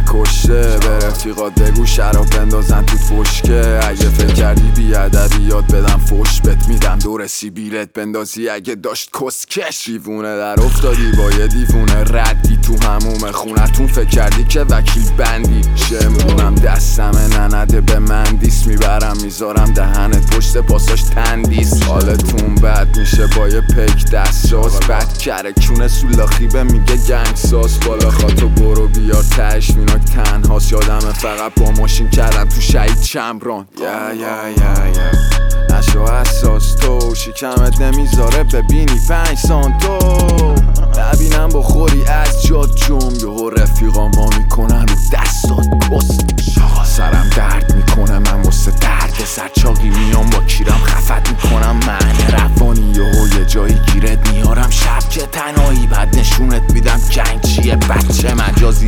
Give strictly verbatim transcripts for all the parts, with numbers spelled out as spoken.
نکشته. به رفیقات بگو شراب بندازن تو فشکه. اگه فکر کردی بیادبی یاد بدم فش بت میدم دور سیبیلت بندازی اگه داشت کسکش. دیوونه در افتادی با یه دیوونه ردی تو هموم خونتون فکر کردی که وکیل بندی. شمرونم دستمه ننده به مندیس میبرم میذارم دهنت پشت پاساش تندیس. حالتون بد میشه با یه پیک دستاز بد کرکونه سولاخی به میگه گنگ ساز. بالا خاطو برو بیار تش میناک تنهاست. یادمه فقط با ماشین کردم تو شهید چمران. یا یا یا یا نشو حساس تو شکمت نمیذاره ببینی پنج سانتو. نبینم بخوری از جاد جم یهو رفیقا ما میکنن رو دستات پست. سرم درد میکنه من واسه درد سرچاقی میام با کیرم خفت میکنم من روانی یهو یه جایی گیرت میارم شب که تنهایی بعد نشونت میدم جنگ چیه بچه مجازی.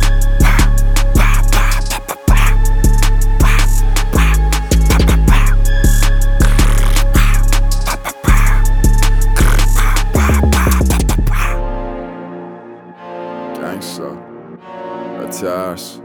گنگستا بترس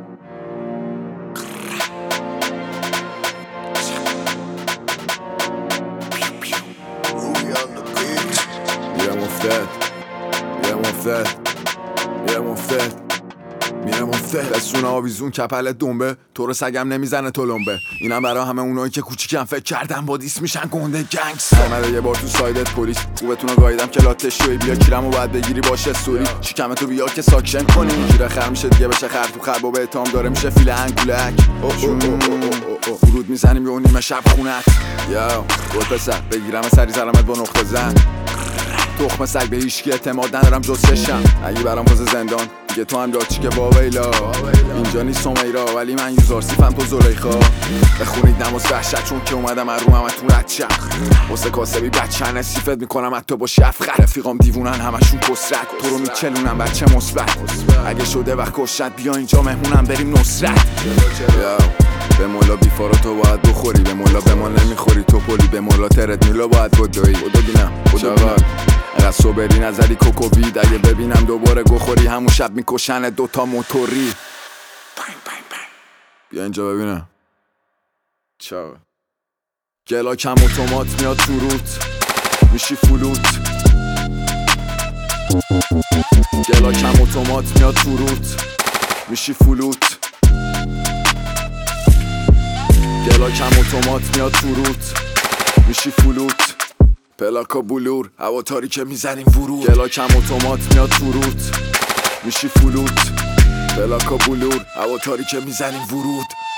میرم افتد میرم افتد میرم افتد میرم افتد. رسونه آویزون کپل دنبه تو رو سگم نمیزنه تلمبه. اینم برای همه اونایی که کوچیکم فکر کردن با دیس میشن گنده گنگس. اومده یه بار تو سایدت پلیس خوبتونو گاییدم که لاتش شوی بیا کیرمو باید بگیری باشه سوری. شکمتو بیار که ساکشن کنی میگیره خر میشه دیگه بشه خر تو خر با به اتهام داره میشه فیل انگولک. ورود میزنیم یه نیمه شب خونت. یا گل پسر بگیرم سری سلامت با نقطه زن. تخم سگ به هیچکی اعتماد ندارم جز چشم. اگه برام واسه زندان دیگه تو هم دادچی که واویلا. اینجا نیست سمیرا ولی من یوزار سیفم تو زلیخا. بخونید نماز وحشت چون که اومدم از روم همتون رد شم. واسه کاسبی بچه‌نه سیفت میکنم حتی با شفقت. رفیقام دیوونن همشون کسرت تو رو میچلونم بچه مثبت. اگه شده وقت کشت بیا اینجا مهمونم بریم نصرت. به مولا بیفارا تو باید بخوری به مولا به ما نمیخوری تو پلی به مولا ترت میلا باید بدوی بدوگینم شوار اگه صبری نظری کوکووید. اگه ببینم دوباره گوخوری همون شب میکشن دوتا موتوری. بیا اینجا ببینم چاو گلاکم اتومات میاد تو روت میشی فلوت. گلاکم اتومات میاد تو روت میشی فلوت. گلاکم اتومات میاد تو روت میشی فلوت. پلاکا بلور هوا تاریکه میزنیم ورود. گلاکم اتومات میاد تو روت میشی فلوت. پلاکا بلور هوا تاریکه میزنیم ورود.